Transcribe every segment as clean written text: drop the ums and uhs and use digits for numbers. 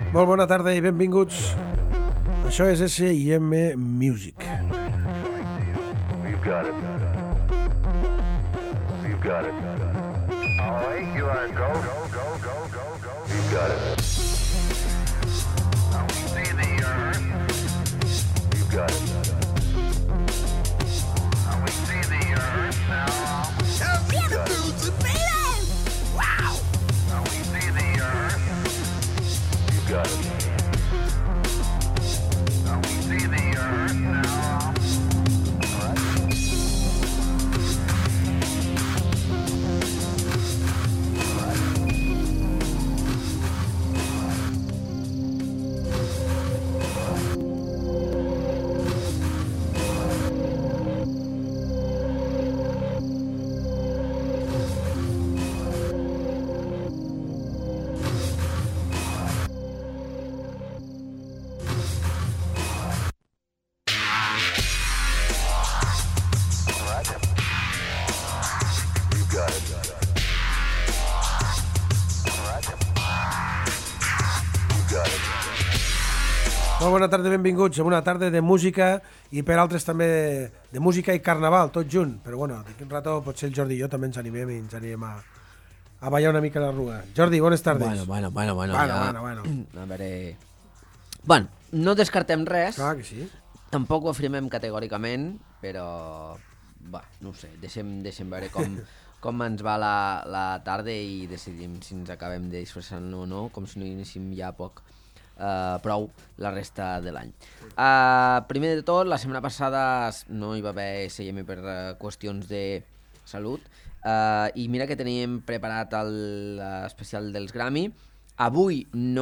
Molt bona tarda i benvinguts. Això és S&M Music. We've got it. We've got it. All right, you are go. We've got it. Now we see the earth. We've got it. Now we see the earth now. We've got it. Wow! Now we see the earth. We've got it. Now we see the earth now. All right. Molt bona tarda, benvinguts a una tarda de música i per altres també de música i carnaval, tot junt. Però bueno, d'aquí un rato potser el Jordi i jo també ens animem i ens anirem a ballar una mica la rua. Jordi, bones tardes. Bueno. A veure... Bueno, no descartem res. Clar que sí. Tampoc ho afirmem categòricament, però... Va, no ho sé, deixem veure com ens va la tarda i decidim si ens acabem de disfressar o no, com si no iniciïm ja prou la resta de l'any. Primer de tot, la setmana passada no hi va haver S&M per qüestions de salut i mira que teníem preparat l'especial dels Grammy. Avui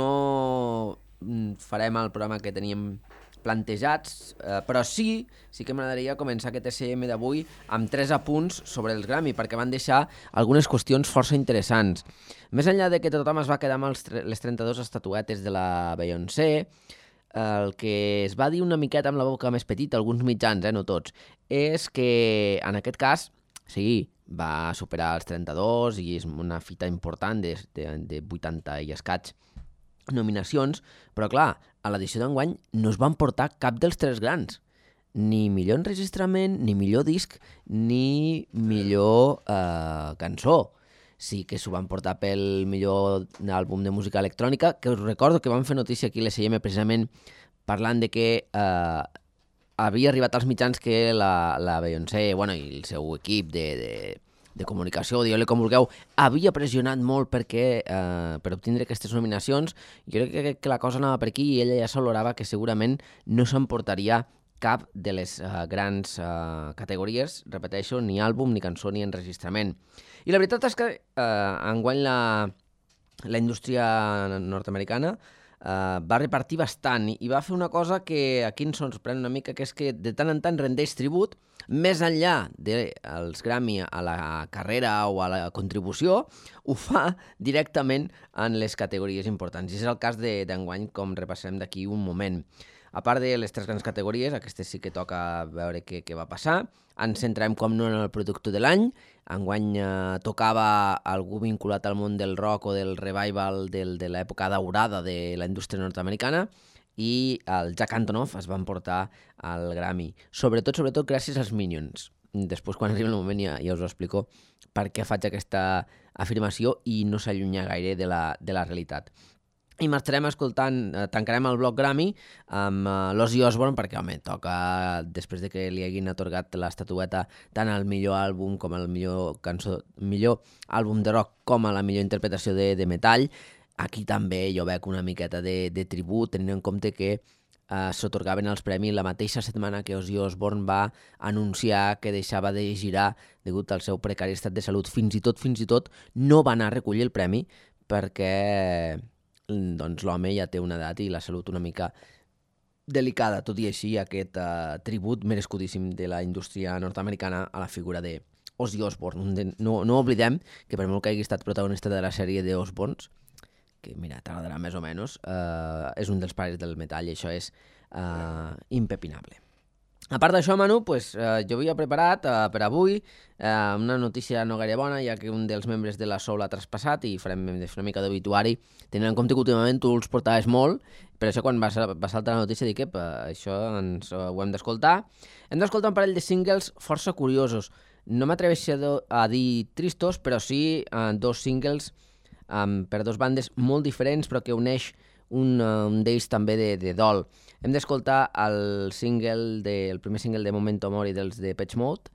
no farem el programa que teníem plantejats, però sí que m'agradaria començar aquest S&M d'avui amb 3 apunts sobre els Grammy, perquè van deixar algunes qüestions força interessants. Més enllà de que tothom es va quedar amb les 32 estatuetes de la Beyoncé, el que es va dir una miqueta amb la boca més petita, alguns mitjans, no tots, és que en aquest cas, sí, va superar els 32 i és una fita important de 80 i escaig nominacions, però clar, a l'edició d'enguany no es van portar cap dels 3 grans, ni millor enregistrament, ni millor disc, ni millor cançó. Sí que s'ho van portar pel millor àlbum de música electrònica, que us recordo que vam fer notícia aquí a l'S&M precisament parlant de que havia arribat als mitjans que la Beyoncé, bueno, i el seu equip de comunicació, digueu-li com vulgueu, havia pressionat molt per obtindre aquestes nominacions. Jo crec que la cosa anava per aquí i ella ja s'olorava que segurament no s'emportaria cap de les grans categories, repeteixo, ni àlbum, ni cançó, ni enregistrament. I la veritat és que enguany la indústria nord-americana va repartir bastant i va fer una cosa que aquí ens sorprèn una mica, que és que de tant en tant rendeix tribut, més enllà dels Grammy a la carrera o a la contribució, ho fa directament en les categories importants. I és el cas d'enguany, com repassarem d'aquí un moment. A part de les 3 grans categories, aquestes sí que toca veure què va passar. Ens centrem, com no, en el producte de l'any. Enguany tocava algú vinculat al món del rock o del revival de l'època daurada de la indústria nord-americana, i el Jack Antonoff es va emportar el Grammy. Sobretot gràcies als Minions. Després, quan arribi el moment, ja us ho explico per què faig aquesta afirmació i no s'allunya gaire de la realitat. I marxarem escoltant, tancarem el bloc Grammy amb l'Ozzy Osbourne, perquè, home, toca, després de que li hagin atorgat l'estatueta tant al millor àlbum com al millor àlbum de rock com a la millor interpretació de metall. Aquí també jo veig una miqueta de tribut, tenint en compte que s'atorgaven els premis la mateixa setmana que Ozzy Osbourne va anunciar que deixava de girar degut al seu precari estat de salut. Fins i tot no va anar a recollir el premi perquè doncs l'home ja té una edat i la salut una mica delicada. Tot i així, aquest tribut merescudíssim de la indústria nord-americana a la figura de Ozzy Osbourne. No oblidem que per molt que hagi estat protagonista de la sèrie de Osbournes, que mira, t'agradarà més o menys, és un dels pares del metall i això és impepinable. A part d'això, Manu, jo havia preparat per avui una notícia no gaire bona, ja que un dels membres de la Soul l'ha traspassat i farem una mica d'obituari, tenint en compte que últimament tu els portaves molt, per això quan va saltar la notícia dic que això ho hem d'escoltar. Hem d'escoltar un parell de singles força curiosos. No m'atreveixo a dir tristos, però sí dos singles per dos bandes molt diferents, però que uneix un d'ells també de dol. Hem d'escoltar el primer single de Memento Mori dels de Depeche Mode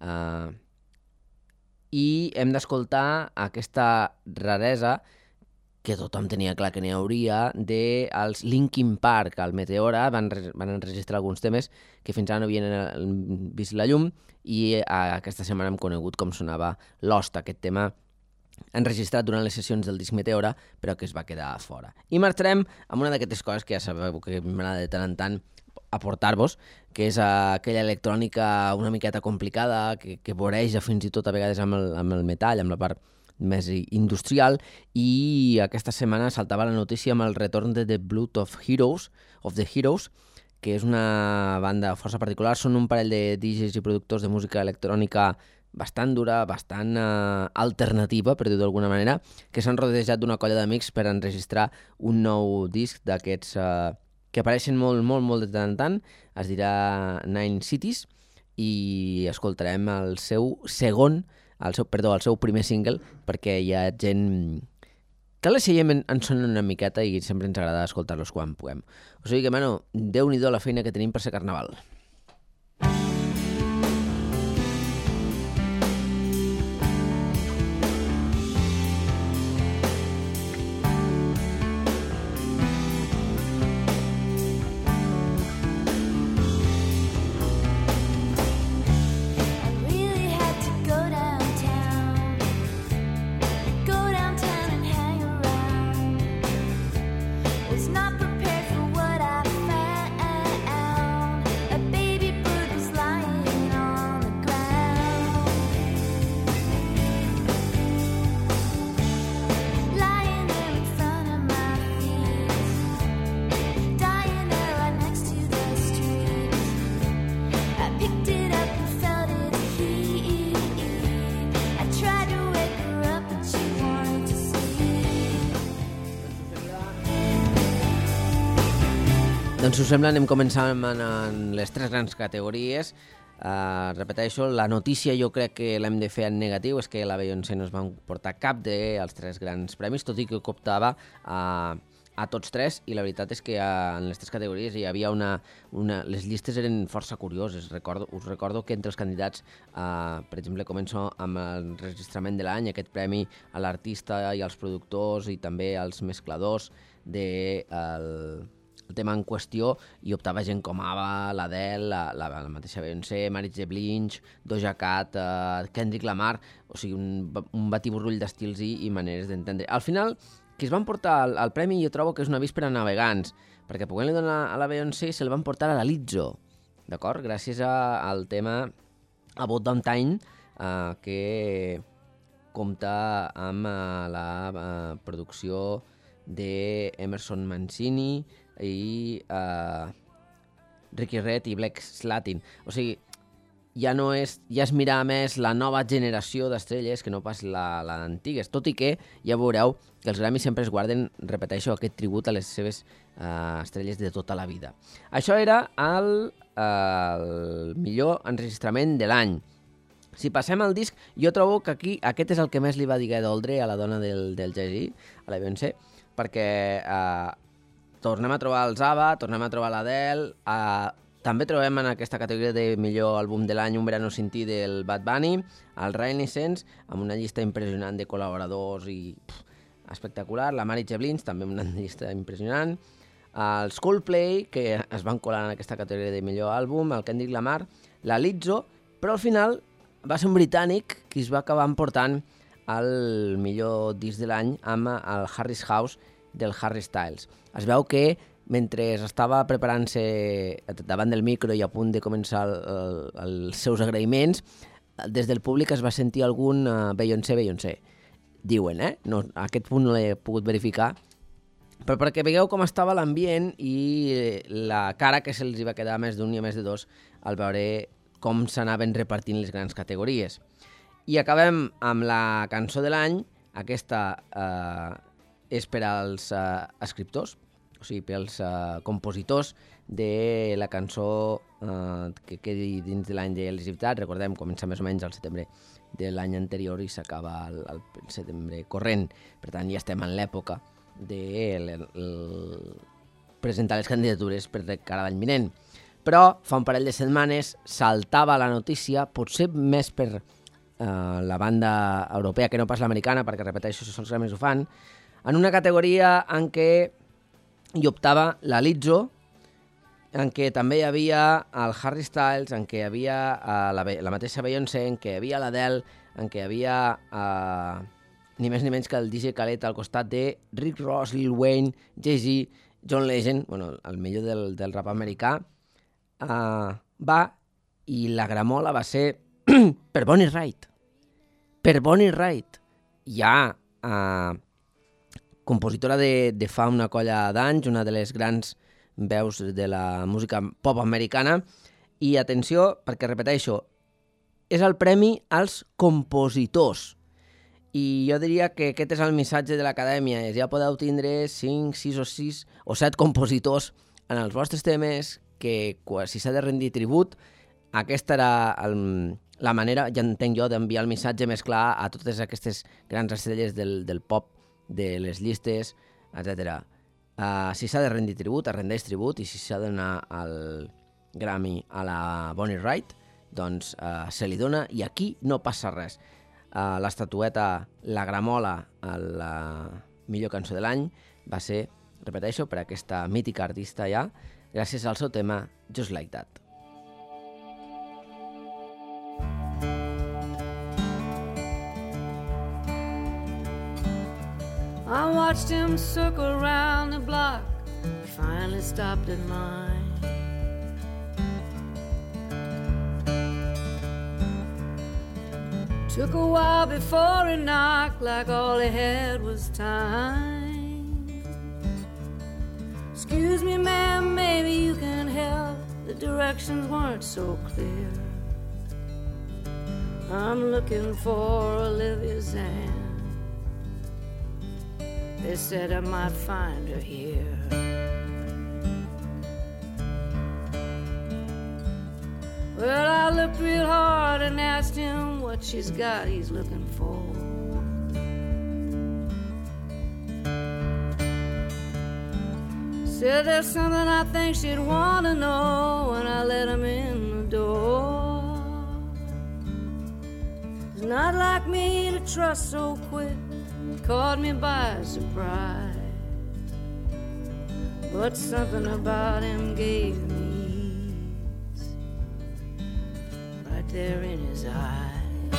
i hem d'escoltar aquesta raresa que tothom tenia clar que n'hi hauria dels Linkin Park al Meteora. Van enregistrar alguns temes que fins ara no havien vist la llum i aquesta setmana hem conegut com sonava Lost, aquest tema enregistrat durant les sessions del disc Meteora, però que es va quedar fora. I marxarem amb una d'aquestes coses que ja sabeu que m'agrada de tant en tant aportar-vos, que és aquella electrònica una miqueta complicada, que voreja fins i tot a vegades amb el metall, amb la part més industrial, i aquesta setmana saltava la notícia amb el retorn de The Blood of the Heroes, que és una banda força particular. Són un parell de DJs i productors de música electrònica bastant dura, bastant alternativa, per dir-ho d'alguna manera, que s'han rodejat d'una colla d'amics per enregistrar un nou disc d'aquests que apareixen molt, molt, molt de tant en tant. Es dirà Nine Cities i escoltarem el seu primer single, perquè hi ha gent que la Seiem en sonen una miqueta i sempre ens agrada escoltar-los quan puguem. O sigui que, Manu, Déu-n'hi-do la feina que tenim per ser carnaval. Was not prepared for what I found. Doncs, si us sembla, anem començant en les tres grans categories. Repeteixo, la notícia jo crec que l'hem de fer en negatiu, és que la Beyoncé no es va portar cap dels tres grans premis, tot i que optava a tots tres, i la veritat és que en les tres categories hi havia les llistes eren força curioses. Us recordo que entre els candidats, per exemple, començo amb el registrament de l'any, aquest premi a l'artista i als productors i també als mescladors del tema en qüestió, i optava gent com Ava, l'Adele, la mateixa Beyoncé, Mary J. Blige, Doja Cat, Kendrick Lamar, o sigui, un batiburrull d'estils i maneres d'entendre. Al final, qui es van portar el premi jo trobo que és una víspera navegants, perquè podent-li donar a la Beyoncé se'l van portar a la Lizzo, d'acord? Gràcies al tema About Damn Time, que compta amb la producció d'Emerson Mancini i Ricky Red i Black Slatin. O sigui, ja es mirar més la nova generació d'estrelles que no pas l'antigues, tot i que ja veureu que els Grammy sempre es guarden, repeteixo, aquest tribut a les seves estrelles de tota la vida. Això era el millor enregistrament de l'any. Si passem al disc, jo trobo que aquí aquest és el que més li va dir doldre a la dona del Jay-Z, a la Beyoncé, perquè tornem a trobar els Ava, tornem a trobar l'Adele, també trobem en aquesta categoria de millor àlbum de l'any Un verano sin ti del Bad Bunny, el Renaissance, amb una llista impressionant de col·laboradors i espectacular, la Mary J. Blige, també amb una llista impressionant, els Coldplay, que es van colar en aquesta categoria de millor àlbum, el Kendrick Lamar, la Lizzo, però al final va ser un britànic qui es va acabar emportant el millor disc de l'any amb el Harry's House del Harry Styles. Es veu que mentre estava preparant-se davant del micro i a punt de començar els seus agraïments, des del públic es va sentir algun Beyoncé. Diuen, no, a aquest punt no l'he pogut verificar, però perquè veieu com estava l'ambient i la cara que se'ls va quedar més d'un i més de dos al veure com s'anaven repartint les grans categories. I acabem amb la cançó de l'any. Aquesta és per als escriptors, o sigui, per als compositors de la cançó que quedi dins de l'any de l'elegibilitat. Recordem, comença més o menys al setembre de l'any anterior i s'acaba al setembre corrent. Per tant, ja estem en l'època de presentar les candidatures per de cara a l'any vinent. Però fa un parell de setmanes saltava la notícia, potser més per la banda europea que no pas l'americana, perquè repeteixo, si els Grammys ho fan, en una categoria en què hi optava la Lizzo, en què també hi havia el Harry Styles, en què hi havia la mateixa Beyoncé, en què hi havia l'Adele, en què hi havia ni més ni menys que el DJ Khaled al costat de Rick Ross, Lil Wayne, Jay-Z, John Legend, bueno, el millor del rap americà, va i la gramola va ser per Bonnie Wright. Per Bonnie Wright. Ja compositora de fa una colla d'anys, una de les grans veus de la música pop americana. I atenció, perquè repeteixo, és el premi als compositors. I jo diria que aquest és el missatge de l'acadèmia, és ja podeu tindre 5, 6 o 6 o 7 compositors en els vostres temes que si s'ha de rendir tribut, aquesta era la manera, ja entenc jo, d'enviar el missatge més clar a totes aquestes grans estrelles del pop, de les llistes, etc. Si s'ha de rendir tribut, es rendeix tribut, i si s'ha de donar el Grammy a la Bonnie Wright, doncs se li dona, i aquí no passa res. L'estatueta, la gramola a la millor cançó de l'any va ser, repeteixo, per aquesta mítica artista ja, gràcies al seu tema Just Like That. I watched him circle around the block, finally stopped at mine. Took a while before he knocked, like all he had was time. Excuse me, ma'am, maybe you can help. The directions weren't so clear. I'm looking for Olivia Zan. They said I might find her here. Well, I looked real hard and asked him what she's got he's looking for. Said there's something I think she'd want to know when I let him in the door. It's not like me to trust so quick. Caught me by surprise, but something about him gave me ease, right there in his eyes.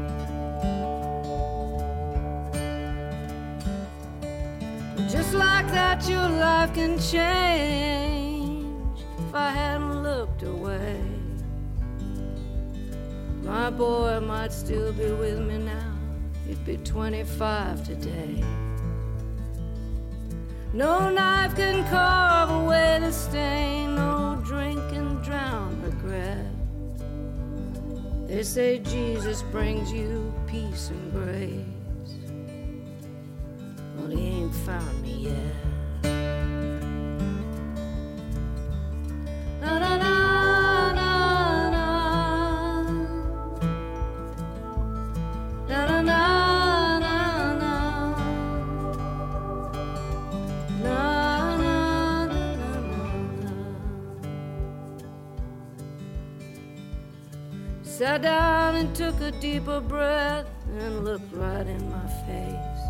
Just like that, your life can change if I hadn't looked away. My boy might still be with me now. He'd be 25 today. No knife can carve away the stain, no drink can drown regret. They say Jesus brings you peace and grace. Well, he ain't found me yet. Na na na. Sat down and took a deeper breath and looked right in my face.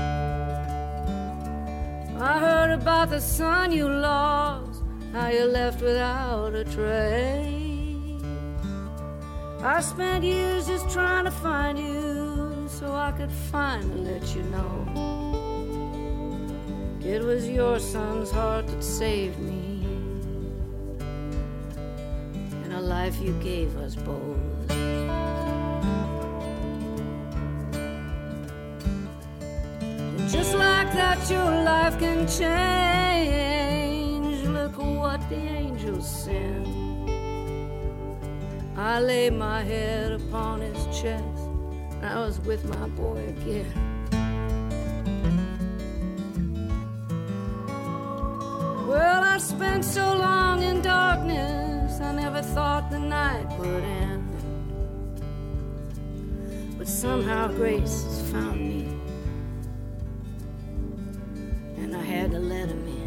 I heard about the son you lost, how you left without a trace. I spent years just trying to find you so I could finally let you know it was your son's heart that saved me and a life you gave us both. Just like that, your life can change. Look what the angels send. I lay my head upon his chest. I was with my boy again. Well, I spent so long in darkness, I never thought the night would end. But somehow grace has found me, and I had to let him in.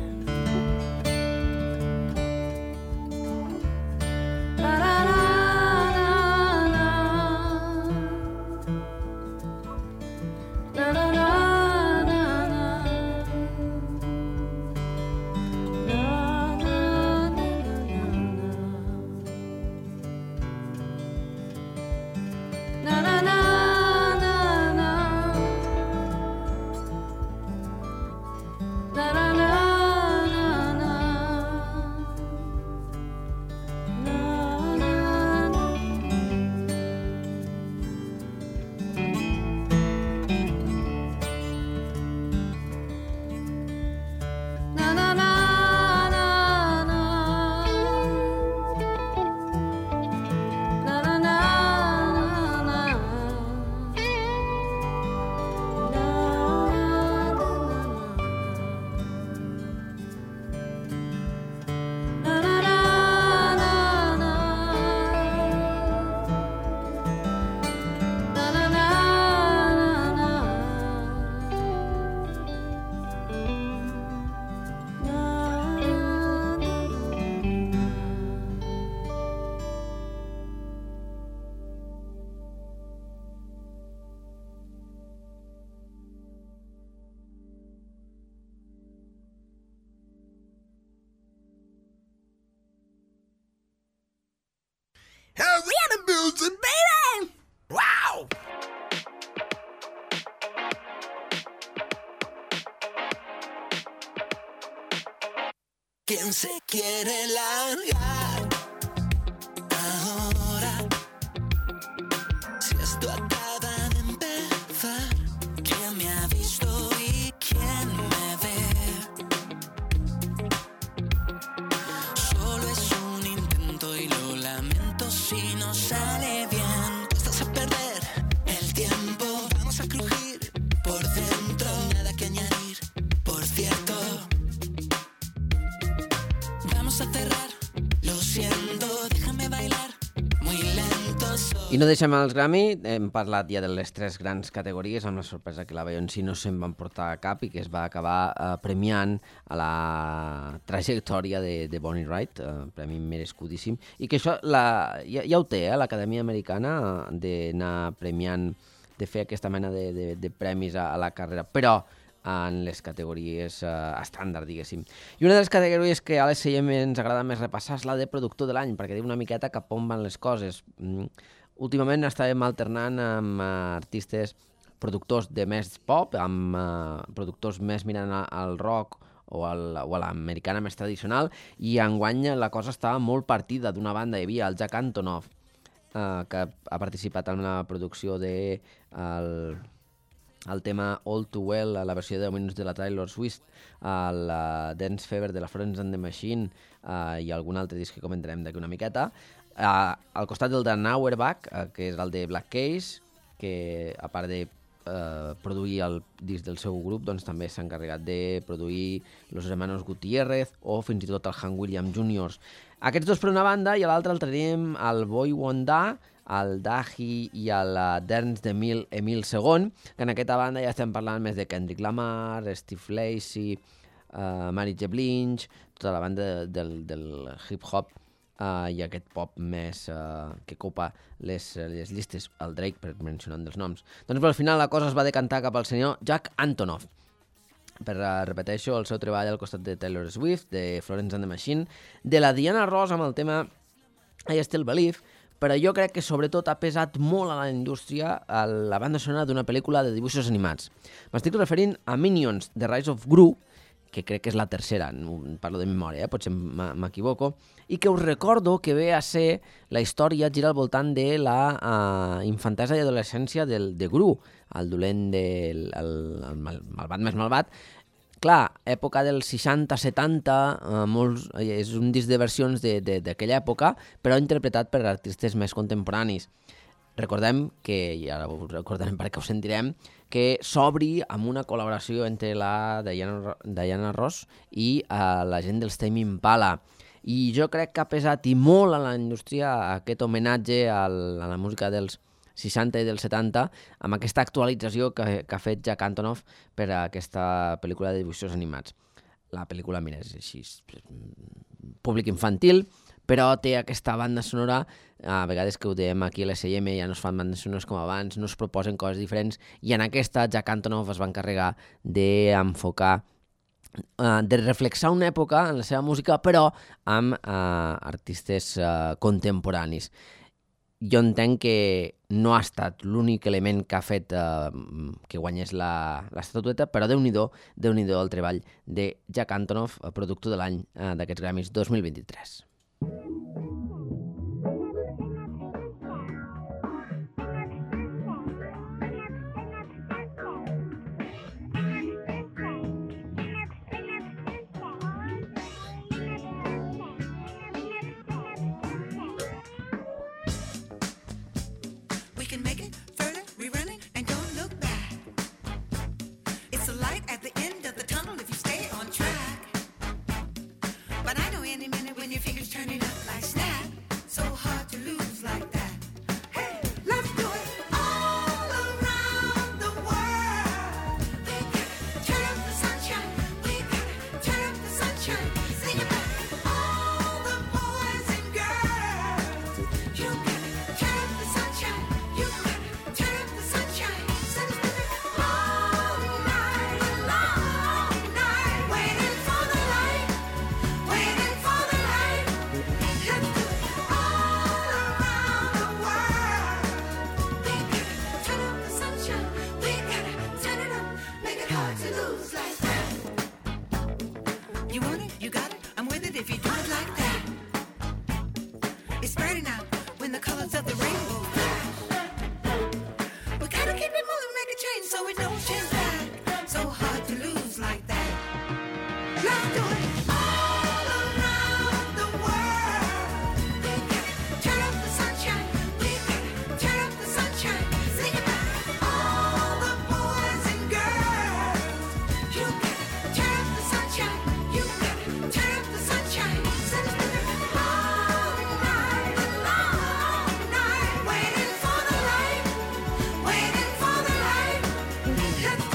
¿Quién se quiere largar ahora? Si esto acaba de empezar, ¿quién me ha visto y quién me ve? Solo es un intento y lo lamento si no sale bien. Tú estás a perder el tiempo, vamos a crujir por dentro, nada que añadir, por cierto. Vamos a cerrar, lo siento, déjame bailar muy lento. I no deixem els Grammy, hem parlat ja de les 3 grans categories, amb la sorpresa que la Beyoncé no se'n van portar a cap i que es va acabar premiant a la trajectòria de Bonnie Wright, premi merescudíssim, i que això ja ho té, l'Acadèmia Americana, d'anar premiant, de fer aquesta mena de premis a la carrera, però en les categories estàndard, diguéssim. I una de les categories que a l'SM ens agrada més repassar és la de productor de l'any, perquè diu una miqueta cap on van les coses. Últimament estàvem alternant amb artistes productors de més pop, amb productors més mirant al rock o a l'americana més tradicional, i enguany la cosa estava molt partida. D'una banda hi havia el Jack Antonoff, que ha participat en la producció de el tema All Too Well, la versió de 10 minuts de la Taylor Swift, el Dance Fever de la Florence and the Machine i algun altre disc que comentarem d'aquí una miqueta. Al costat del Dan Auerbach, que és el de Black Keys, que a part de produir el disc del seu grup, doncs també s'ha encarregat de produir Los Hermanos Gutiérrez o fins i tot el Hank Williams Jr. Aquests dos per una banda, i a l'altra el tenim el Boy Wonder, el Dahi i el Derns d'Emil II, que en aquesta banda ja estem parlant més de Kendrick Lamar, Steve Lacy, Mary J. Blige, tota la banda del hip-hop i aquest pop més que copa les llistes, el Drake, per mencionar dels noms. Doncs al final la cosa es va decantar cap al senyor Jack Antonoff. Per repeteixo, el seu treball al costat de Taylor Swift, de Florence and the Machine, de la Diana Ross amb el tema I Still Believe, però jo crec que sobretot ha pesat molt a la indústria la banda sonora d'una pel·lícula de dibuixos animats. M'estic referint a Minions, The Rise of Gru, que crec que és la tercera, parlo de memòria, potser m'equivoco, i que us recordo que ve a ser la història gira al voltant de la infantesa i adolescència de Gru, el dolent, el malvat més malvat, clar, època dels 60-70, és un disc de versions d'aquella època, però interpretat per artistes més contemporanis. Recordem que, i ara ho recordarem perquè ho sentirem, que s'obri amb una col·laboració entre la Diana Ross i la gent dels Tame Impala. I jo crec que ha pesat i molt a la indústria aquest homenatge a la música dels 60 i dels 70 amb aquesta actualització que ha fet Jack Antonoff per a aquesta pel·lícula de dibuixos animats. La pel·lícula, mira, és així, públic infantil, però té aquesta banda sonora, a vegades que ho dèiem aquí a l'SM, ja no es fan bandes sonores com abans, no es proposen coses diferents, i en aquesta Jack Antonoff es va encarregar d'enfocar, de reflexar una època en la seva música, però amb artistes contemporanis. Jo entenc que no ha estat l'únic element que ha fet que guanyés l'estatueta, però Déu-n'hi-do el treball de Jack Antonoff, productor de l'any d'aquests Grammys 2023. We can make it further, rerunning, and don't look back. It's a light at the end of the tunnel if you stay on track. But I know any minute when your fingers turning up like snap, so hard to lose like that. Hey, let's do it all around the world. We gotta turn up the sunshine. We gotta turn up the sunshine. Sing it back, all the boys and girls. You gotta turn up the sunshine. You gotta turn up the sunshine. Send us all night long night, waiting for the light, waiting for the light. Let's do it all around the world. We gotta turn up the sunshine. We gotta turn it up, make it hard to lose like that. You want it, you got it. I'm with it if you do it like that. It's burning out when the colors of the rainbow flash. We gotta keep it moving, make a change so it don't change back. So hard to lose like that. Let's do it all around the world. We gotta turn up the sunshine. We gotta turn up the sunshine. Sing it back, all the boys and girls. You gotta turn up the sunshine. You gotta turn up the sunshine. Send us all night long night, waiting for the light, waiting for the light. Let's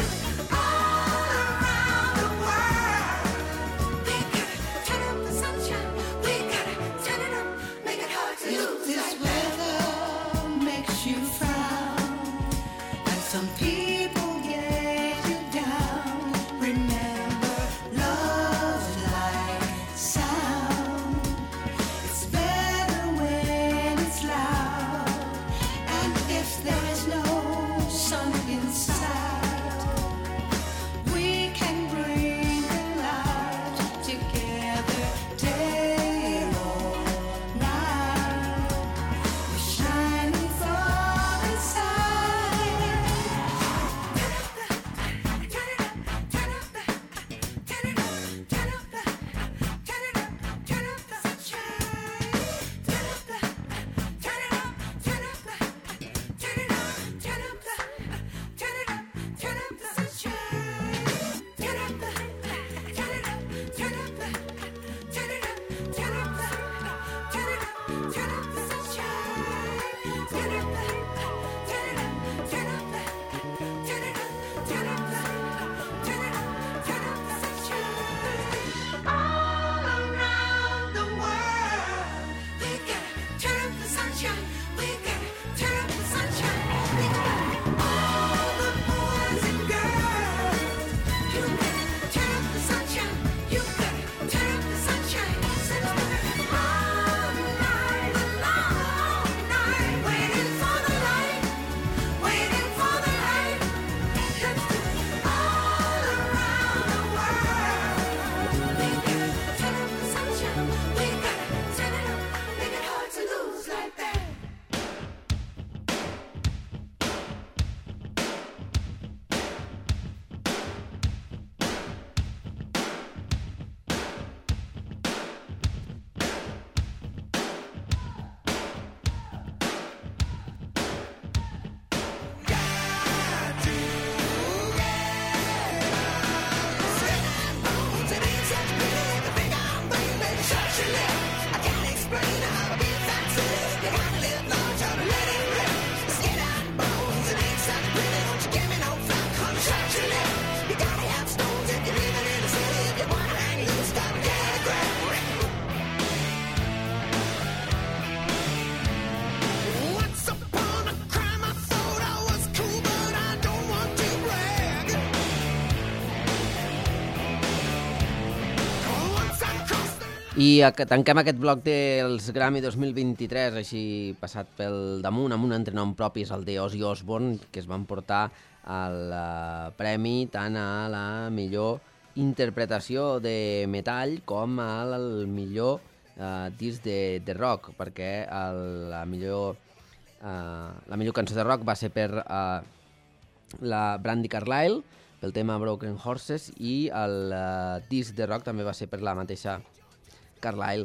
I tanquem aquest bloc dels Grammy 2023, així passat pel damunt, amb un entrenom propi, és el d'Ozzy Osbourne, que es van portar el premi tant a la millor interpretació de metall com al millor disc de rock, perquè la millor cançó de rock va ser per la Brandi Carlile, pel tema Broken Horses, i el disc de rock també va ser per la mateixa Carlile,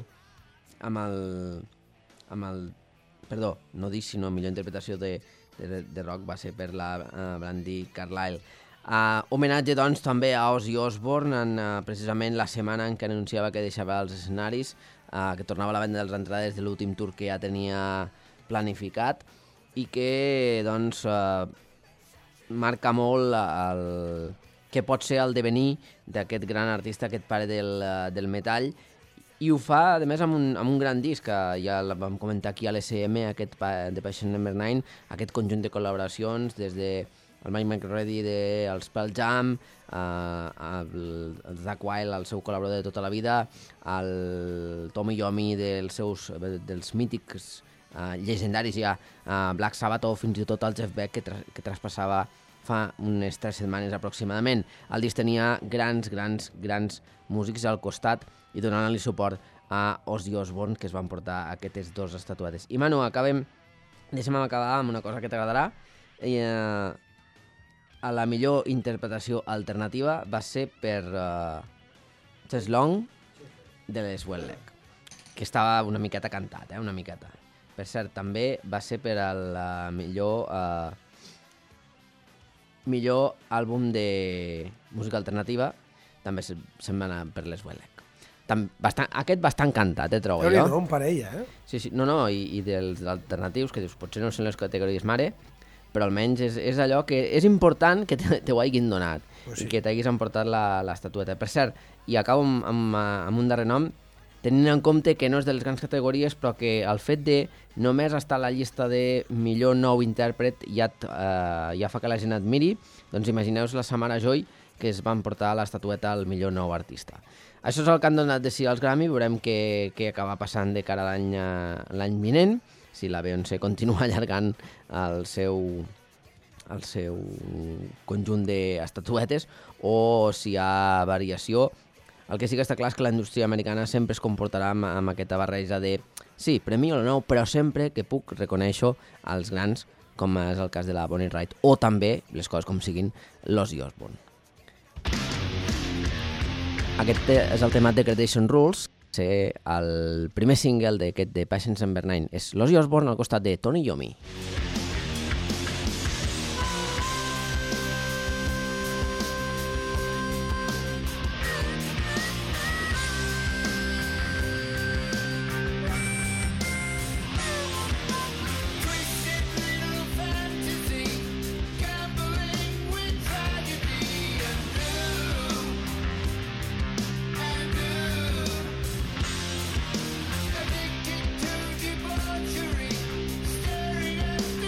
perdó, no disc, sinó millor interpretació de rock va ser per la Brandi Carlile. Homenatge, doncs, també a Ozzy Osbourne, precisament la setmana en què anunciava que deixava els escenaris, que tornava a la venda de les entrades de l'últim tour que ja tenia planificat i que, doncs, marca molt què pot ser el devenir d'aquest gran artista, aquest pare del metall, i ho fa, a més, amb un gran disc, que ja el vam comentar aquí a l'ECM, aquest de Patient Number 9, aquest conjunt de col·laboracions, des de el Mike McReady dels Pearl Jam, el Zakk Wylde, el seu col·laborador de tota la vida, el Tommy Iommi dels mítics llegendaris ja, Black Sabbath, o fins i tot el Jeff Beck, que traspassava fa unes 3 setmanes aproximadament. El disc tenia grans músics al costat i donant-li suport a Ozzy Osbourne, que es van portar aquestes 2 estatuetes. I Manu, deixa'm acabar amb una cosa que t'agradarà. A la millor interpretació alternativa va ser per Chest Long de les Wellek, que estava una miqueta cantat, una miqueta. Per cert, també va ser per el millor àlbum de música alternativa, també se'n va anar per les Wellek. Aquest bastant cantat, trobo jo. Un parell, Sí, no, i dels alternatius, que dius, potser no són les categories mare, però almenys és allò que és important que t'ho hagin donat, i que t'haguis emportat l'estatueta. Per cert, i acabo amb un darrer nom, tenint en compte que no és de les grans categories, però que el fet de només estar a la llista de millor nou intèrpret ja fa que la gent admiri, doncs imagineu-vos la Samara Joy, que es van portar l'estatueta al millor nou artista. Això és el que han donat de si als Grammy, veurem què acaba passant de cara a l'any vinent, si la Beyoncé continua allargant el seu conjunt d'estatuetes o si hi ha variació. El que sí que està clar és que la indústria americana sempre es comportarà amb aquesta barreja de sí, premio el nou, però sempre que puc reconèixer els grans, com és el cas de la Bonnie Wright, o també, les coses com siguin, l'Ozzy Osbourne. Aquest és el tema Degradation Rules, ser el primer single d'aquest de Patience Number 9. És l'Ozzy Osbourne al costat de Tony Iommi. Addicted to debauchery, staring at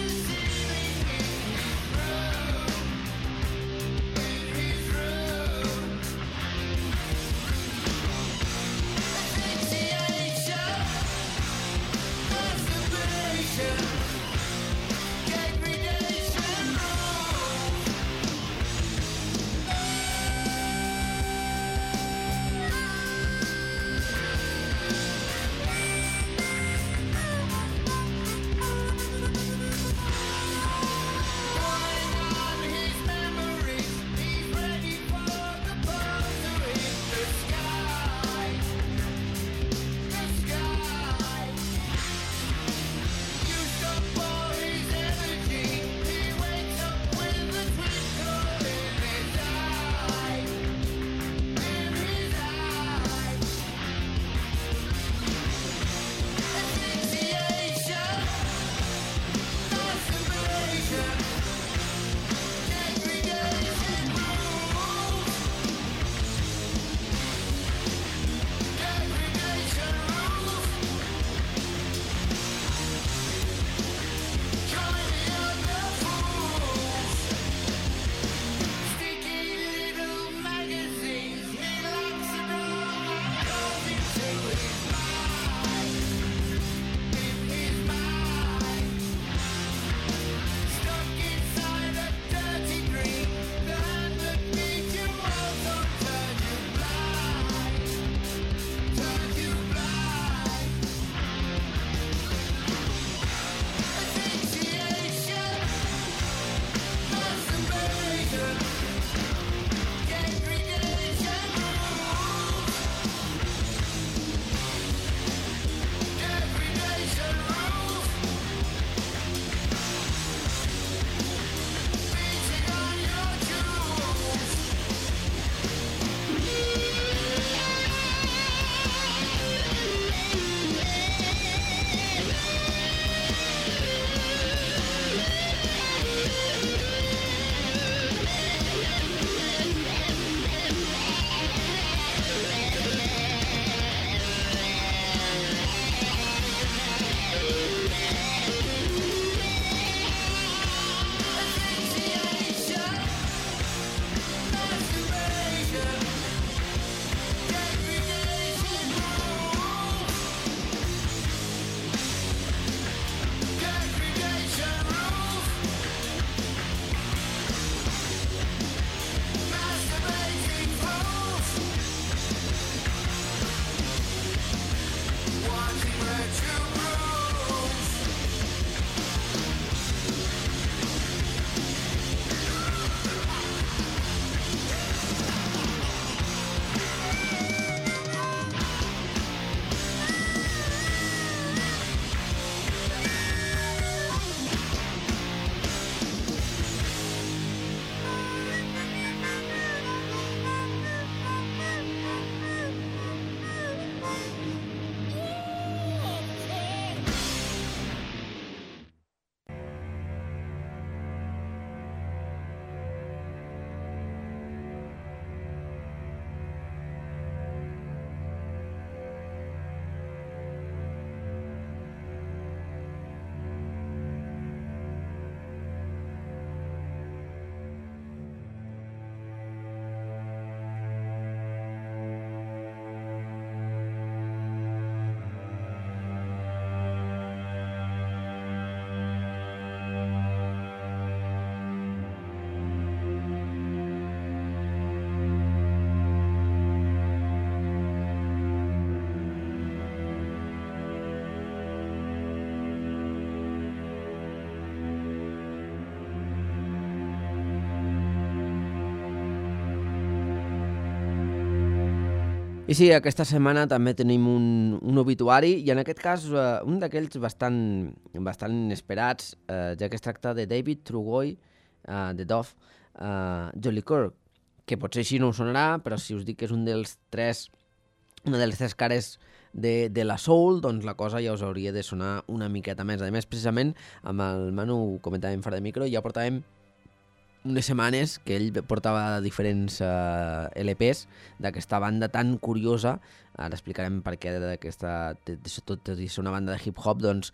I sí, aquesta setmana també tenim un obituari i en aquest cas un d'aquells bastant inesperats, ja que es tracta de David Trugoy, de Dove, Jolicoeur, que potser així no us sonarà, però si us dic que és una de les tres cares de la soul, doncs la cosa ja us hauria de sonar una miqueta més. A més, precisament, amb el Manu ho comentàvem fora de micro, ja portàvem unes setmanes que ell portava diferents LPs d'aquesta banda tan curiosa. Ara explicarem per què tot i ser una banda de hip-hop, doncs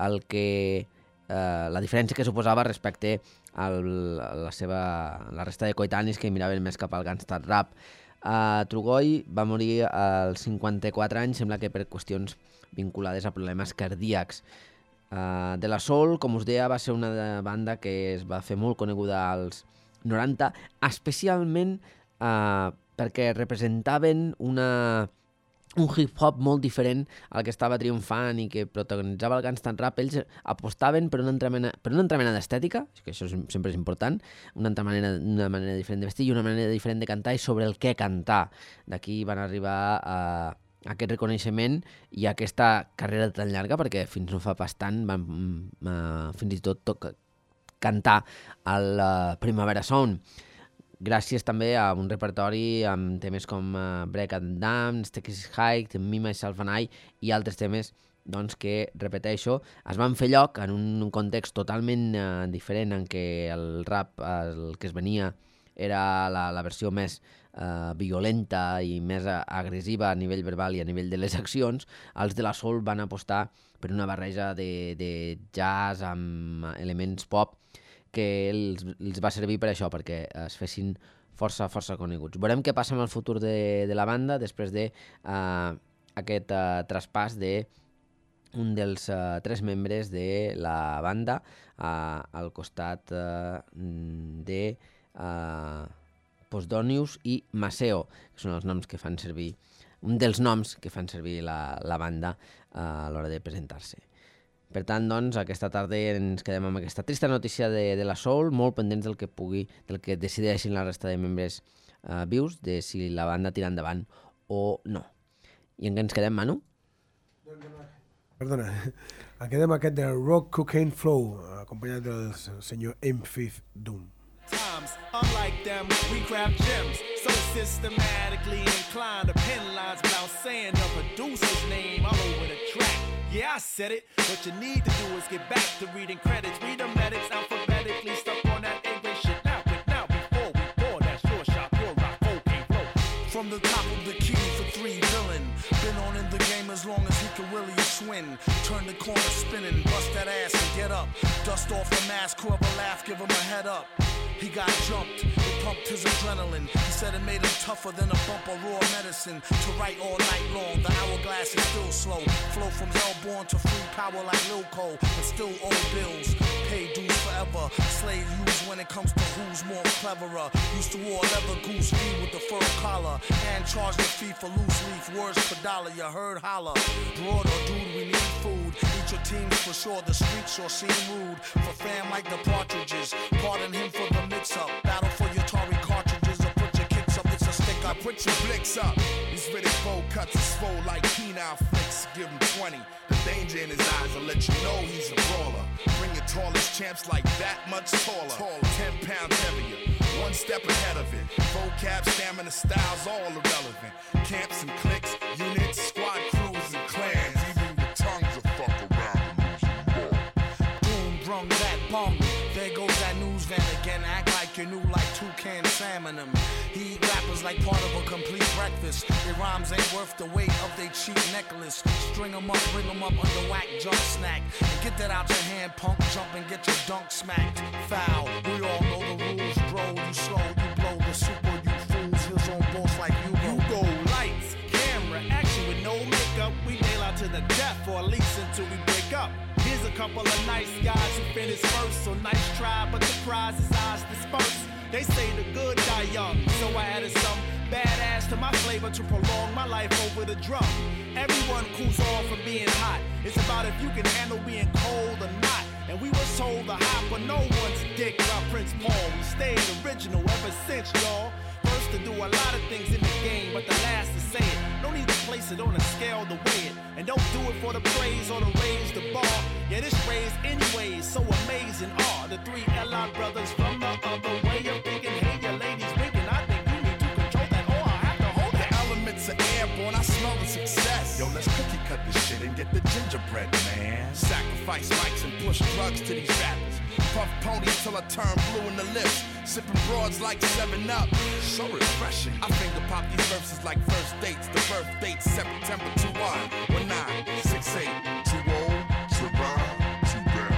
la diferència que suposava respecte a la resta de coetanis que miraven més cap al gangsta rap. Trugoy va morir als 54 anys, sembla que per qüestions vinculades a problemes cardíacs. De la Soul, com us deia, va ser una banda que es va fer molt coneguda als 90, especialment perquè representaven un hip-hop molt diferent al que estava triomfant i que protagonitzava el gangsta rap. Ells apostaven per una altra mena d'estètica, que això sempre és important, una manera diferent de vestir i una manera diferent de cantar i sobre el què cantar. D'aquí van arribar a aquest reconeixement i aquesta carrera tan llarga, perquè fins no fa pas tant van fins i tot cantar al Primavera Sound, gràcies també a un repertori amb temes com Break and Dance, Texas Hike, Me, Myself and I i altres temes doncs, que, repeteixo, es van fer lloc en un context totalment diferent en què el rap, el que es venia, era la versió més violenta i més agressiva a nivell verbal i a nivell de les accions. Els de la Soul van apostar per una barreja de jazz amb elements pop que els va servir per això, perquè es fessin força coneguts. Veurem què passa amb el futur de la banda després d'aquest traspàs d'un dels tres membres de la banda al costat de Posdonius i Maceo, que són els noms que fan servir, un dels noms que fan servir la banda a l'hora de presentar-se. Per tant, doncs, aquesta tarda ens quedem amb aquesta trista notícia de la Soul, molt pendents del que decideixin la resta de membres vius, de si la banda tira endavant o no. I en què ens quedem, Manu? Perdona, en quedem aquest de Rock Cocaine Flow, acompanyat del senyor M5 Doom. Times, unlike them, we craft gems, so systematically inclined to pen lines without saying the producer's name all over the track. Yeah, I said it. What you need to do is get back to reading credits. Read the medics alphabetically, stuck on that English shit. Now, before we pour that short shot, pure rock, cocaine flow. From the top of the key for 3 villain. Been on in the game as long as he can really swing. Turn the corner spinning, bust that ass and get up. Dust off the mask, whoever laugh, give him a head up. He got jumped, it pumped his adrenaline. He said it made him tougher than a bump of raw medicine. To write all night long, the hourglass is still slow. Flow from hellborn to free power like Lil Cole, and still owe bills. Pay dues forever, slave use when it comes to who's more cleverer. Used to wear leather goose fee with the fur collar, and charge the fee for loose leaf, words per dollar, you heard holler. Broad or dude, we need food. Eat your teams for sure, the streets sure seem rude. For fam like the Partridges, pardon him for the mix-up. Battle for your Atari cartridges or put your kicks up, it's a stick up. Put your blicks up. These Riddick bowl cuts is swole like penile flicks. Give him 20. The danger in his eyes will let you know he's a brawler. Bring your tallest champs like that much taller. 10 pounds heavier. One step ahead of it. Vocab, stamina, styles, all irrelevant. Camps and cliques, units, squad crews and clans. Even your tongues will fuck around and lose your ball. Boom, brung that bum. There goes that news van again. Act like you knew like toucan salmon them. He eat rappers like part of a complete breakfast. Their rhymes ain't worth the weight of their cheap necklace. String them up, bring them up under whack jump snack. And get that out your hand, punk, jump and get your dunk smacked. Foul, we all know the rules, bro. You slow, you blow the super, you fools. His own boss like you go. Lights, camera, action with no makeup. We nail out to the death, or at least until we break up. Here's a couple of nice guys who finished first. So nice try, but the prize is ours dispersed. They say the good die young, so I added some badass to my flavor to prolong my life over the drum. Everyone cools off from being hot. It's about if you can handle being cold or not. And we were told to hop on no one's dick by Prince Paul. We stayed original ever since, y'all. First to do a lot of things in the game, but the last to say it. No need to place it on a scale to weigh it. And don't do it for the praise or to raise the bar. Yeah, this raise anyways, so amazing are the three LI brothers from the other way of thinking. Hey, your ladies winking, I think you need to control that, or I have to hold that. The elements are airborne, I smell the success. Yo, let's cookie cut this shit and get the gingerbread, man. Sacrifice mics and push drugs to these rappers. Puff ponies till I turn blue in the lips. Sipping broads like 7-Up. So refreshing. I finger pop these verses like first dates. The birth date September 21, 19, 68. Too old to rhyme, too bad.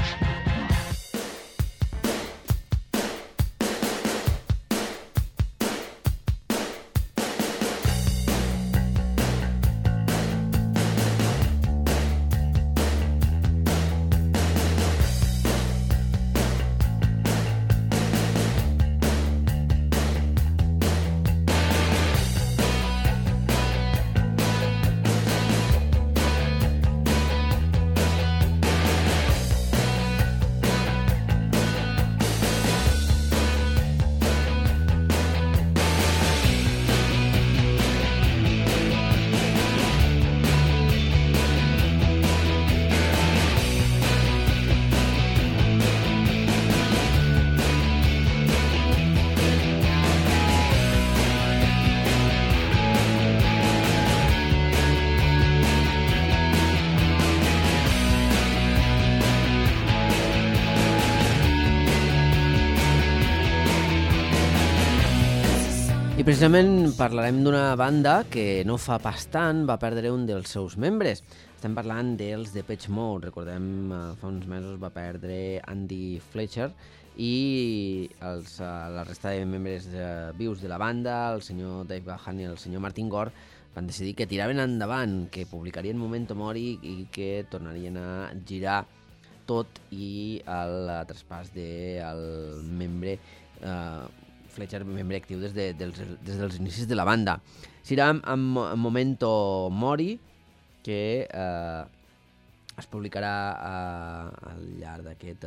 I precisament parlarem d'una banda que no fa pas tant va perdre un dels seus membres. Estem parlant dels Depeche Mode. Recordem, fa uns mesos va perdre Andy Fletcher i la resta de membres vius de la banda, el senyor Dave Gahan i el senyor Martin Gore, van decidir que tiraven endavant, que publicarien Memento Mori i que tornarien a girar tot i el traspàs del membre Fletcher, membre actiu des dels inicis de la banda. Serà amb Memento Mori, que es publicarà al llarg d'aquest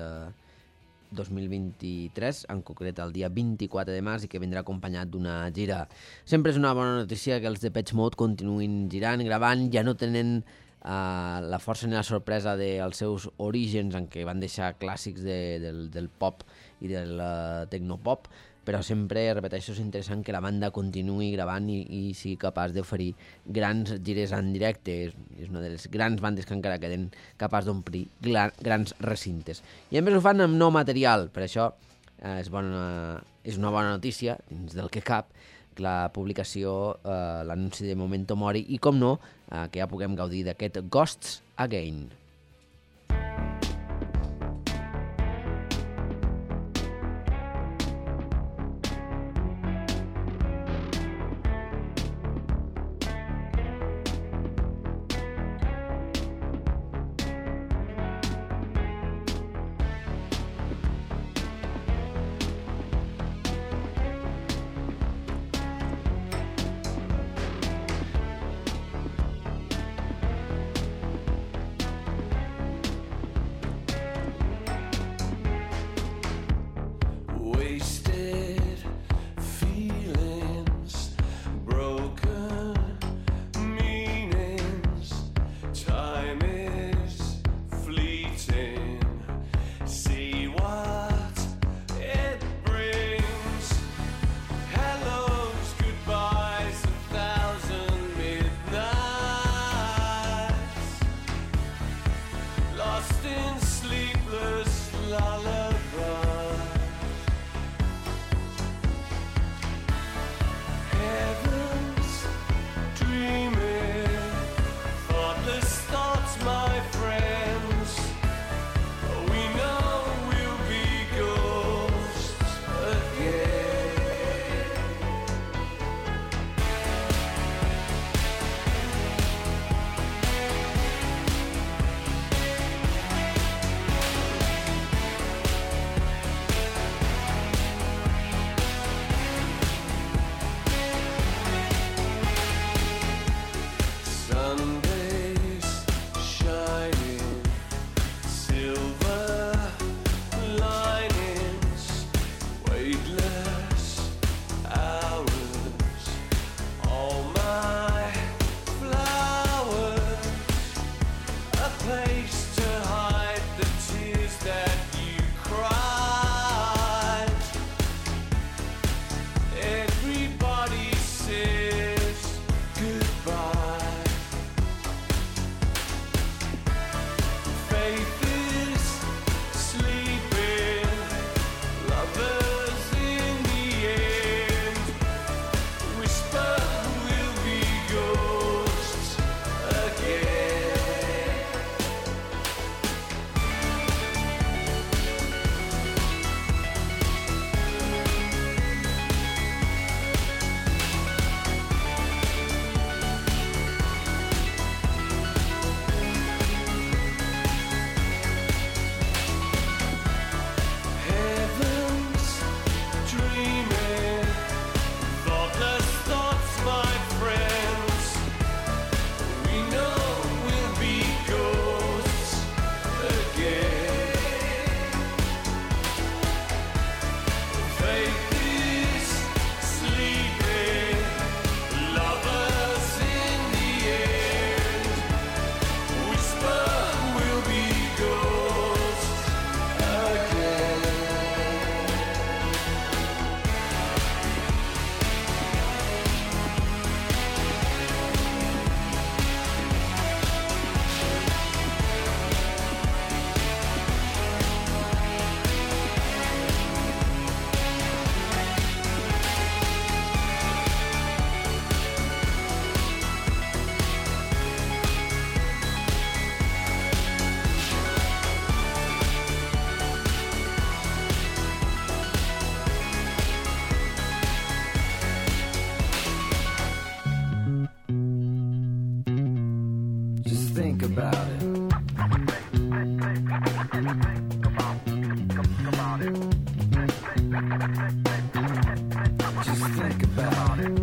2023, en concret el dia 24 de març, i que vindrà acompanyat d'una gira. Sempre és una bona notícia que els Depeche Mode continuïn girant, gravant, ja no tenen la força ni la sorpresa dels seus orígens, en què van deixar clàssics del pop i del tecnopop, però sempre, repeteixo, és interessant que la banda continuï gravant i sigui capaç d'oferir grans gires en directe. És una de les grans bandes que encara queden capaç d'omplir grans recintes. I a més ho fan amb nou material, per això és una bona notícia, dins del que cap, la publicació, l'anunci de Memento Mori i, com no, que ja puguem gaudir d'aquest Ghosts Again. about it. Just think about it.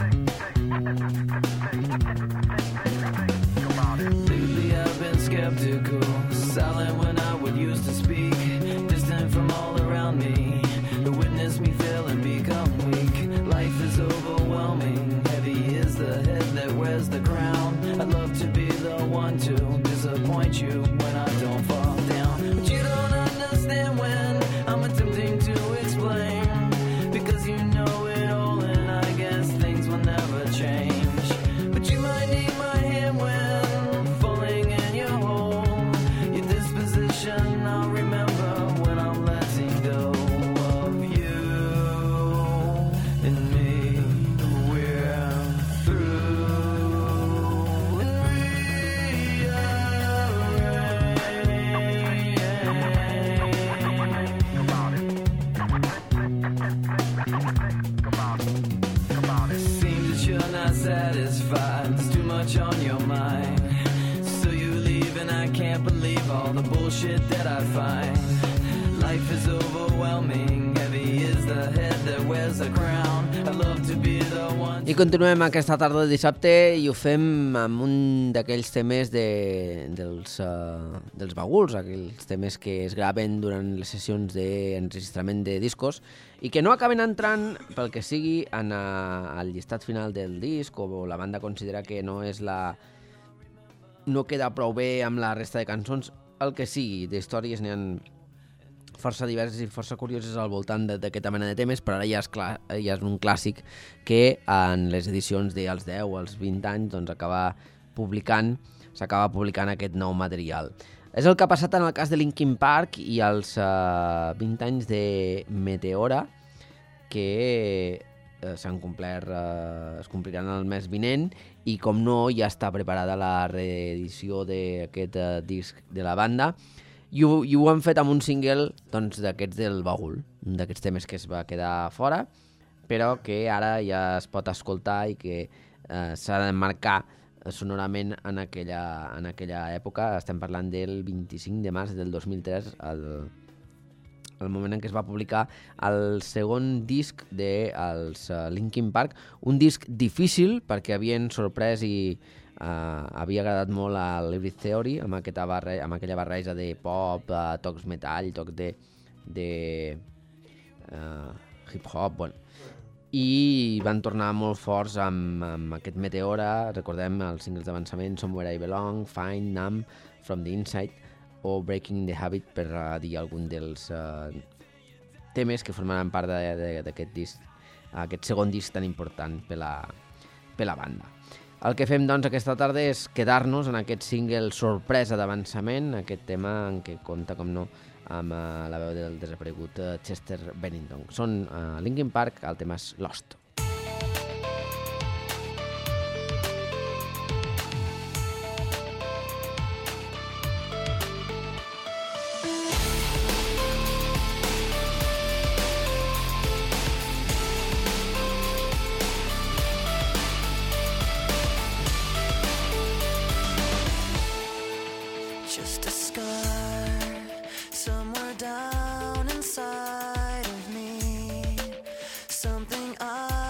Lately I've been skeptical, silent when I would used to speak, distant from all around me, to witness me fail and become weak. Life is overwhelming, heavy is the head that wears the crown. I'd love to be the one to disappoint you when I don't fall down, but you don't understand when I'm attempting to explain, because you know it all and I guess things will never change. But you might need my hand when falling in your hole. Your disposition I'll remember when I'm letting go of you and me. We're through and seems that you're not satisfied. There's too much on your mind. So you leave and I can't believe all the bullshit that I find. Life is overwhelming, heavy is the head that wears the crown. I love to be the one. I continuem aquesta tarda de dissabte i ho fem amb un d'aquells temes dels baguls, aquells temes que es graven durant les sessions d'enregistrament de discos i que no acaben entrant, pel que sigui, al llistat final del disc, o la banda considera que no queda prou bé amb la resta de cançons, el que sigui, d'històries n'hi ha força diverses i força curioses al voltant d'aquesta mena de temes, però ara ja és un clàssic que en les edicions dels 10 o els 20 anys doncs, s'acaba publicant aquest nou material. És el que ha passat en el cas de Linkin Park i els 20 anys de Meteora, que s'han complert, es compliran el mes vinent, i com no ja està preparada la reedició d'aquest disc de la banda, i ho han fet amb un single doncs, d'aquests del Bagul, un d'aquests temes que es va quedar fora, però que ara ja es pot escoltar i que s'ha d'emmarcar sonorament en aquella època. Estem parlant del 25 de març del 2003, el moment en què es va publicar el segon disc dels Linkin Park, un disc difícil perquè havien sorprès i havia agradat molt a l'Hybrid Theory amb aquella barreja de pop, tocs metall, tocs de hip-hop, bueno. I van tornar molt forts amb aquest Meteora. Recordem els singles d'avançament Somewhere I Belong, Find, Numb, From the Inside o Breaking the Habit, per dir algun dels temes que formaran part d'aquest disc, aquest segon disc tan important per la banda. El que fem doncs aquesta tarda és quedar-nos en aquest single sorpresa d'avançament, aquest tema en què compta, com no, amb la veu del desaparegut Chester Bennington. Són Linkin Park, el tema és Lost. Just a scar somewhere down inside of me, something I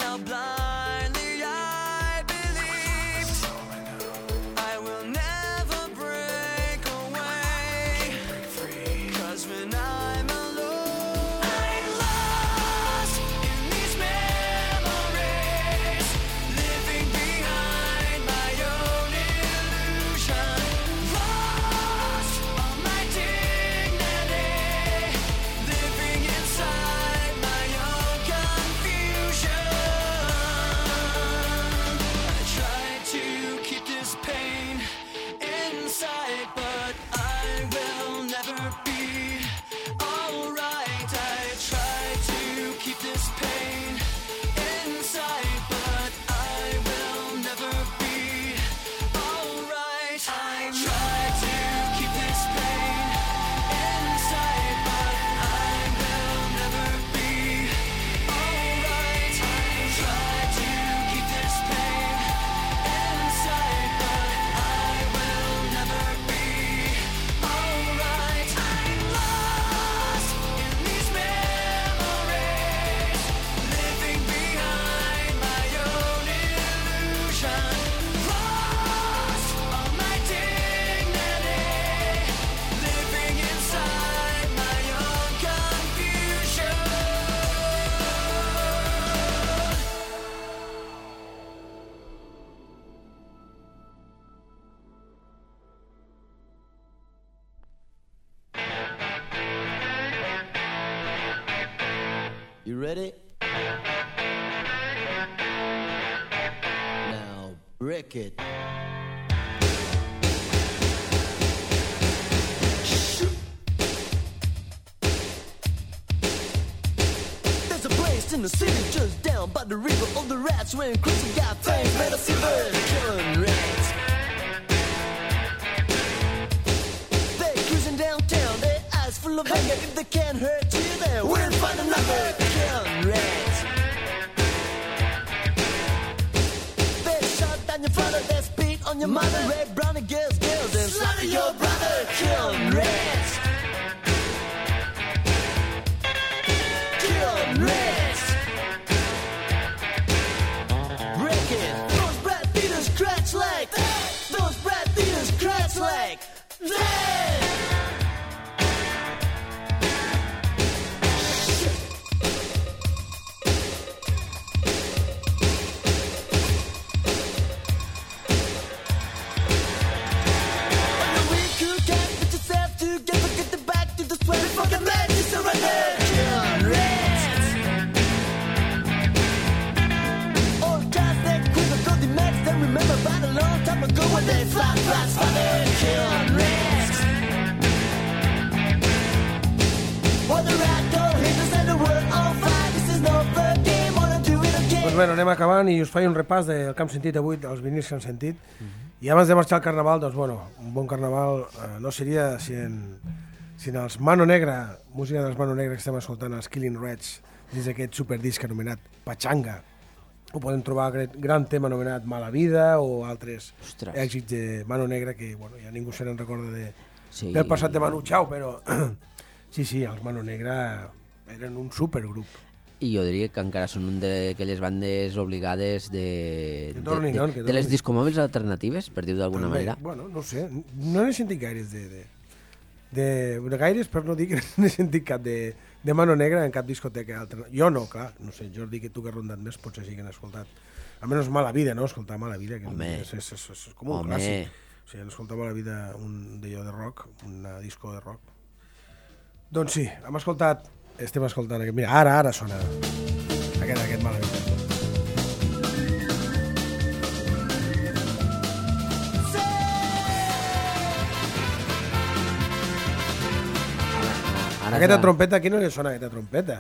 how blindly I believed. I will never break away, 'cause when I'm alone, I'm lost in these memories, living behind my own illusion, lost all my dignity, living inside my own confusion. I try to keep this pain inside, but I will never be alright. I try to keep this pain inside, but I will never be alright. I try to keep this pain inside, but I will never be alright. I try to keep this pain inside, but I will never be alright. I'm lost in these memories, living behind my own illusion, lost all my dignity, living inside my own confusion. You ready? Now, break it. There's a place in the city just down by the river. All the rats wearing crazy got fangs made of silver, killing rats. They're cruising downtown, their eyes full of anger. If they can't hurt you, they will find another, killing rats. They shot down your father, they spit on your mother, rape brownie girls, and slaughter your brother, killing rats. Killing rats. Break it. Those brat beaters scratch like. Those brat beaters scratch like. Remember about a long time ago when they flat rats father killing rats. What the rat go hit us and the world on fire. This is no fair game, wanna do it again. Doncs bueno, anem acabant i us faig un repàs del que hem sentit avui, dels vinils que hem sentit. I abans de marxar al Carnaval, doncs bueno, un bon Carnaval no seria si els Mano Negra, música dels Mano Negra que estem escoltant, els Killing Rats, dins d'aquest superdisc anomenat Pachanga. Ho podem trobar gran tema anomenat Mala Vida o altres èxits de Mano Negra que bueno, ja ningú se n'en recorda del passat de Manu Chao, però sí, els Mano Negra eren un supergrup. I jo diria que encara són un d'aquelles bandes obligades de les discomòbils alternatives, per dir-ho d'alguna manera. Bueno, no sé, no n'he sentit gaires de gaires, per no dir que n'he sentit cap de Mano Negra en cap discoteca alternativa. Jo no, clar, no sé, Jordi, que tu que has rondat més, potser sí que n'he escoltat. Almenys Mala Vida, no? Escoltar Mala Vida, que és com un clàssic. O sigui, escoltar Mala Vida, un d'allò de rock, una disco de rock. Doncs sí, estem escoltant aquest. Mira, ara sona aquest Mala Vida. Aquesta trompeta, aquí no li sona aquesta trompeta?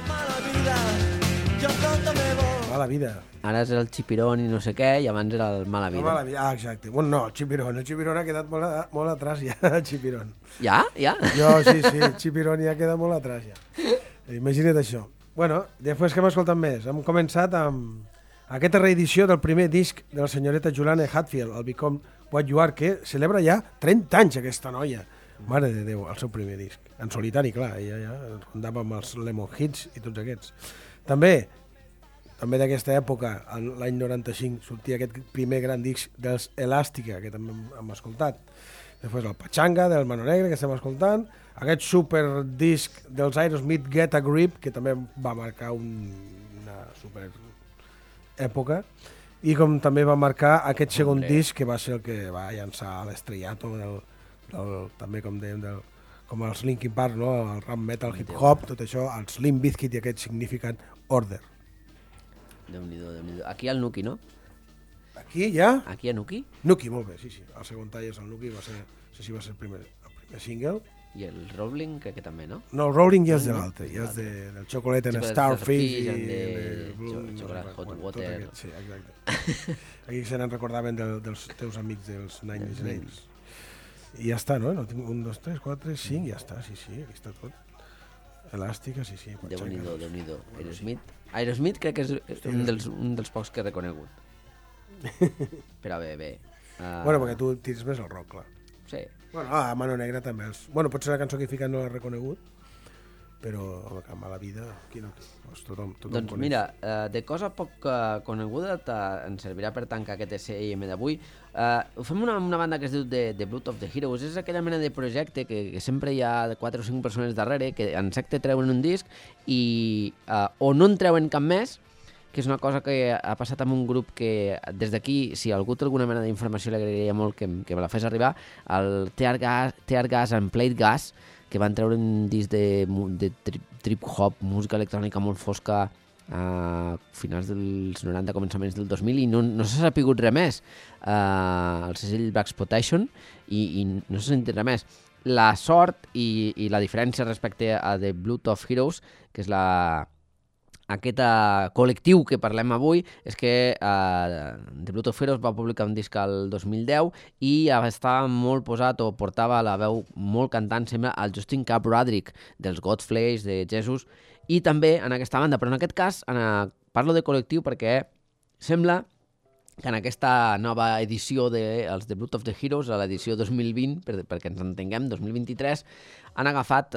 Mala Vida. Ara és el Chipirón i no sé què, i abans era el Mala Vida. Ah, exacte. Bueno, no, el Chipirón ha quedat molt atrás ja, el Chipirón. Ja? Sí, el Chipirón ja queda molt atrás ja. Imagina't això. Bueno, després que hem escoltat més, hem començat amb aquesta reedició del primer disc de la senyoreta Juliana Hatfield, el Become What You Are, que celebra ja 30 anys aquesta noia. Mare de Déu, el seu primer disc. En solitari, clar, ella ja rondava amb els Lemon Hits i tots aquests. També, també d'aquesta època, l'any 95, sortia aquest primer gran disc dels Elàstica, que també hem escoltat. Després el Pachanga, del Mano Negra, que estem escoltant. Aquest superdisc dels Aerosmith, Get a Grip, que també va marcar una super època. I com també va marcar aquest segon disc, que va ser el que va llançar l'estrellato també, com dèiem, com els Linkin Park, no? El rap metal, hip-hop, tot això, els Limp Bizkit i aquest Significant Order. Déu-n'hi-do, Déu-n'hi-do. Aquí al Nuki, no? Aquí ja? Aquí a Nuki? Nuki, molt bé, sí. El segon tall és el Nuki, no sé si va ser el primer single. I el Rolling, crec que també, no? No, el Rolling ja és de l'altre, ja és del Chocolate and Starfish i Chocolate Hot Water. Sí, exacte. Aquí se n'en recordaven dels teus amics dels Nine Inch Nails. I ja està, no? 1, 2, 3, 4, 5, ja està, sí, aquí està tot. Elàstica, sí. Déu-n'hi-do. Aerosmith crec que és un dels pocs que he reconegut. Però bé. Bueno, perquè tu tires més el rock, clar. Sí. Bueno, Mano Negra també. Potser la cançó que he ficat no l'he reconegut, però a mala vida, qui no? Tothom doncs coneix. Mira, de cosa poc coneguda ens servirà per tancar aquest SIM d'avui. Ho fem una banda que es diu The Blood of the Heroes. És aquella mena de projecte que sempre hi ha 4 o 5 persones darrere que en secte treuen un disc i o no en treuen cap més, que és una cosa que ha passat amb un grup que des d'aquí, si algú té alguna mena d'informació, li agrairia molt que me la fes arribar, el Tear Gas and Plate Gas, que van treure un disc de trip-hop, música electrònica molt fosca a finals dels 90, començaments del 2000, i no s'ha sapigut res més. El segell Blaxploitation, i no s'ha sentit res més. La sort i la diferència respecte a The Blood of Heroes, que és aquest col·lectiu que parlem avui, és que The Blood of Heroes va publicar un disc al 2010 i estava molt posat, o portava la veu molt cantant, sembla, al Justin Capradrick dels Godflesh, de Jesus, i també en aquesta banda. Però en aquest cas parlo de col·lectiu perquè sembla que en aquesta nova edició dels The Blood of the Heroes, a l'edició 2020, perquè ens entenguem, 2023, han agafat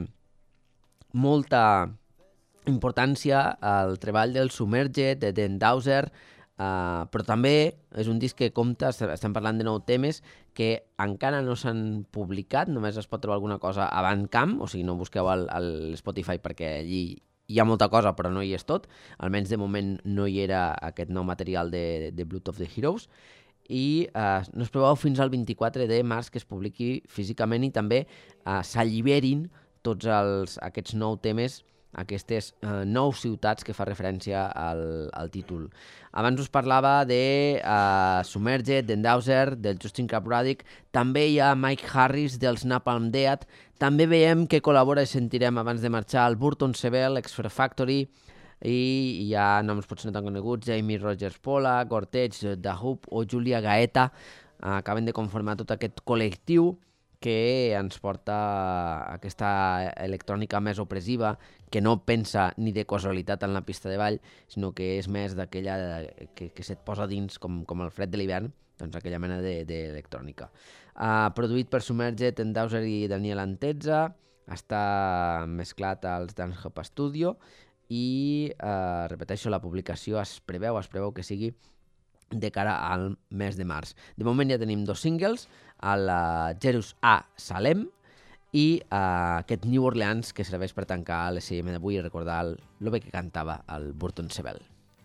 molta importància al treball del Submerged, de Dan Dowser, però també és un disc que compta, estem parlant de 9 temes que encara no s'han publicat, només es pot trobar alguna cosa a Bandcamp, o sigui, no busqueu a l'Spotify perquè allí hi ha molta cosa però no hi és tot, almenys de moment no hi era aquest nou material de Blood of the Heroes, i no us proveu fins al 24 de març que es publiqui físicament i també s'alliberin tots aquests 9 temes, aquestes 9 ciutats que fa referència al títol. Abans us parlava de Submerged, Dan Dowser, del Justin Capradrick, també hi ha Mike Harris dels Napalm Death, també veiem que col·labora i sentirem abans de marxar el Burton Sebel, ex-Fear Factory, i hi ha noms potser no tan coneguts, Jamie Rogers Polak, Orteg, The Hoop o Julia Gaeta, acaben de conformar tot aquest col·lectiu que ens porta aquesta electrònica més opressiva, que no pensa ni de casualitat en la pista de ball, sinó que és més d'aquella que se't posa dins com el fred de l'hivern, doncs aquella mena d'electrònica. Produït per Submerged, Dan Dowser i Daniel Antezza, està mesclat als Dance Hub Studio i, repeteixo, la publicació es preveu que sigui de cara al mes de març. De moment ja tenim 2 singles, el Jerus A. Salem i aquest New Orleans, que serveix per tancar l'SM d'avui i recordar el bé que cantava el Burton Sebel.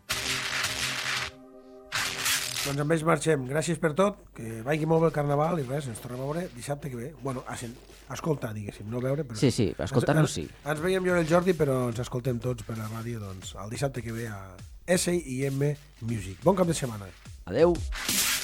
Doncs amb ells marxem. Gràcies per tot, que vagi molt bé el Carnaval i res, ens tornem a veure dissabte que ve. Bueno, escoltar, diguéssim, no veure, però... Sí, escoltar-nos sí. Ens veiem jo i el Jordi, però ens escoltem tots per la ràdio, doncs, el dissabte que ve a SIM Music. Bon cap de setmana. Adeu.